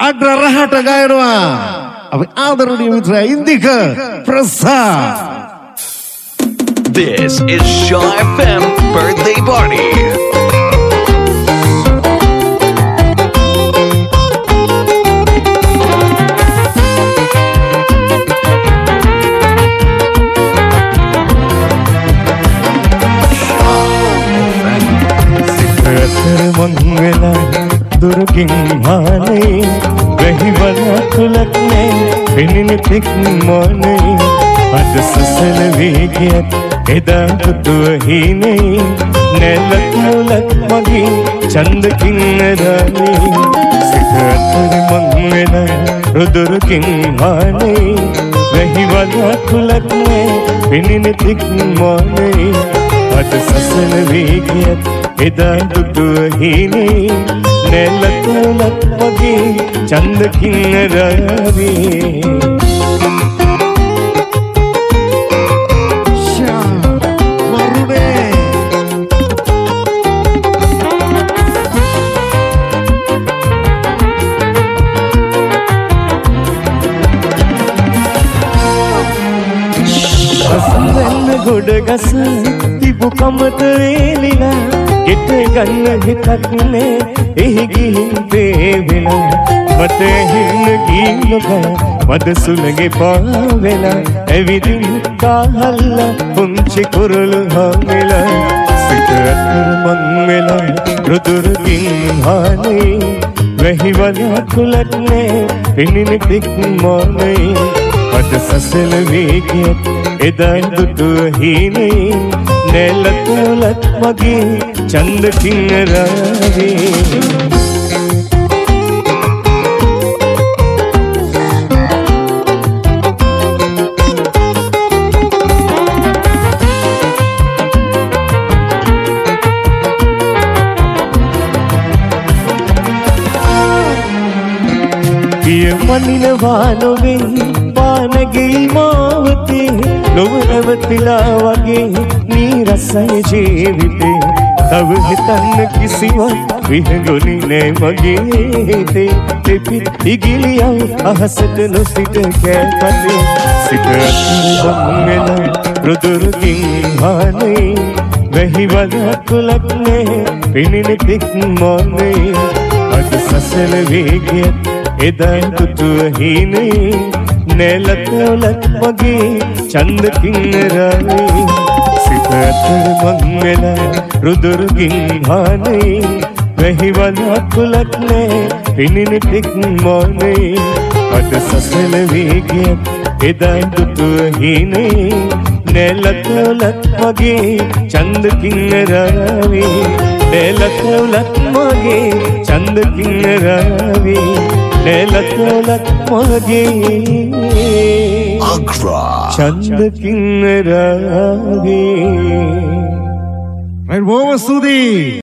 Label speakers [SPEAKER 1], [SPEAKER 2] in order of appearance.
[SPEAKER 1] අග්‍රරහට ගයනවා අපි ආදරණීය මිත්‍රයා Indika Prasad.
[SPEAKER 2] This is Shaw FM birthday party.
[SPEAKER 3] Mangla दुर्गिन माने वही वाला कुलकने पिनिन तिक माने अद ससल वेगियत एदा तुतु ही नहीं नेलक मुलक मगी चंद किंगरानी सिखतर मंगला दुर्गिन माने वही वाला कुलकने पिनिन तिक माने अद ससल वेगियत එදා දුදුවහිනේ නැලතුලක් වගේ චන්දකින් රාවේ අසුවෙන්න ගොඩ ගස තිබු කමට වේලිලා ගෙට ගන්න හිතක් නේ එහි ගිහින් පේවෙලා මට හින්න ගිලක මද සුලගේ පාවෙලා ඇවිදින් කාහල්ලා පුංචි කුරුළු හැමිලා සිත අතර මං වෙලා රුදුරුකින් හානේ වැහි වලා කුලක් නේ පිනින තික් මොනේ මට සසල වේගියත් එදා දුදුවහිනේ නැලතුලක් මගේ චන්දකින් රාවේ පිය මනිනවා නොවේ පානගේ මාවතේ ලොව නැවතිලා වගේ නීරසය ජීවිතේ තව හිතන්න කිසිවක් විහගොනි නෑ මගේ හිතේ තෙපි ඉගිලියව අහසට නොසිට කෑපතේ සිත අතර බංගලා රුදුරුකින් හානේ වැහි වදකුලක් නේ පිනින තික් මොනේ අද සසල වේගියත් එදා දුදුවහිනේ නැලතුලක් මගේ චන්දකින් රාවේ සිත අතර මංගලා රුදුරුකින් හානේ වැහි වදකුලක් නේ පිනින තික් මොනේ අද සසල වේගියත් එදා දුදුවහිනේ නැලතුලක් මගේ චන්දකින් රාවේ නැලතුලක් මගේ චන්දකින් රාවේ නැලතුලක් මගේ
[SPEAKER 2] Agra
[SPEAKER 3] චන්දකින් රාවේ
[SPEAKER 1] right බොහොම ස්තුතියි